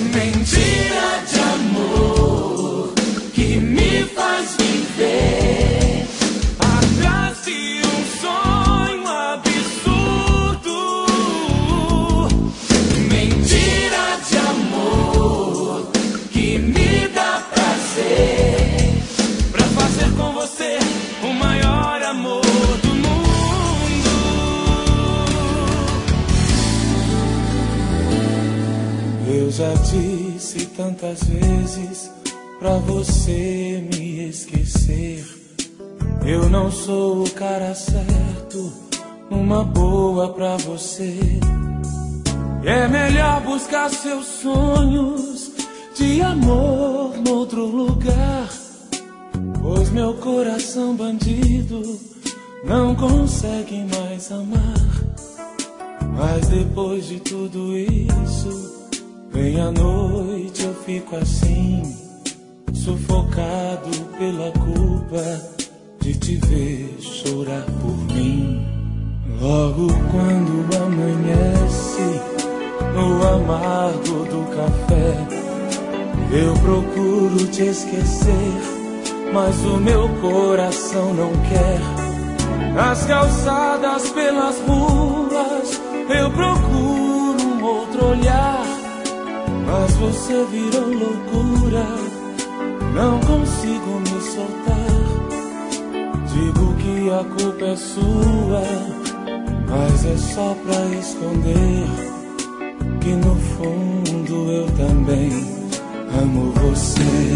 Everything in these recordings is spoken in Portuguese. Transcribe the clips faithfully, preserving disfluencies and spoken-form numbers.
Mentira de amor que me faz viver atrás de um sonho absurdo. Mentira de amor que me dá prazer pra fazer com você o maior amor do mundo. Eu já disse tantas vezes pra você me esquecer. Eu não sou o cara certo, uma boa pra você. É melhor buscar seus sonhos de amor noutro lugar, pois meu coração bandido não consegue mais amar. Mas depois de tudo isso, vem a noite, eu fico assim, sufocado pela culpa de te ver chorar por mim. Logo quando amanhece, no amargo do café, eu procuro te esquecer, mas o meu coração não quer. Nas calçadas, pelas ruas, eu procuro um outro olhar, mas você virou loucura, não consigo me soltar. Digo que a culpa é sua, mas é só pra esconder que no fundo eu também amo você.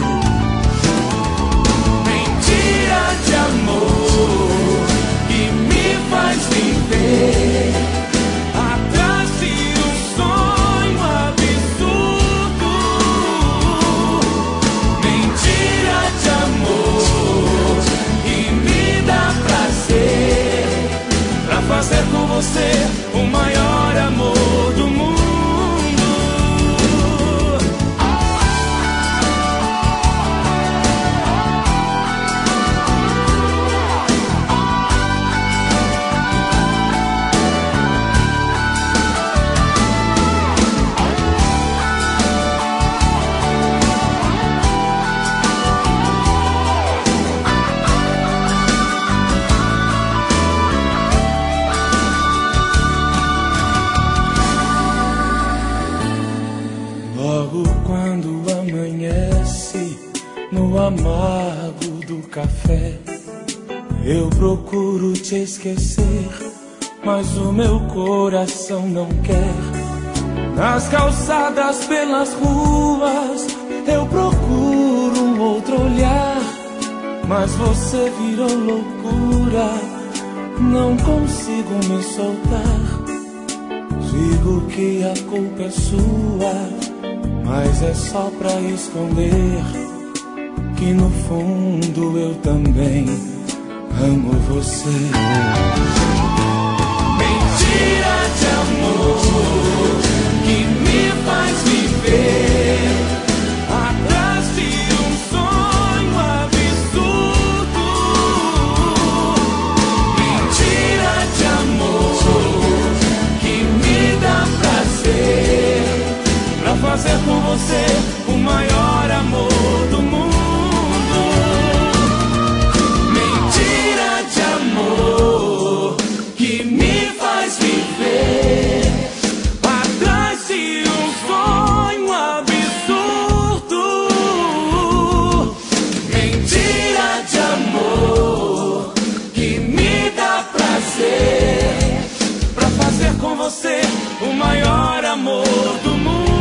Mentira de amor que me faz viver atrás de um sonho absurdo. Mentira de amor que me dá prazer pra fazer com você o maior amor do mundo. Quando amanhece, no amargo do café, eu procuro te esquecer, mas o meu coração não quer. Nas calçadas, pelas ruas, eu procuro um outro olhar, mas você virou loucura, não consigo me soltar. Digo que a culpa é sua, mas é só pra esconder que no fundo eu também amo você. Mentira de amor que me faz viver atrás de um sonho absurdo. Mentira de amor que me dá prazer pra fazer com você o maior amor do mundo. Mentira de amor que me faz viver atrás de um sonho absurdo. Mentira de amor que me dá prazer pra fazer com você o maior amor do mundo.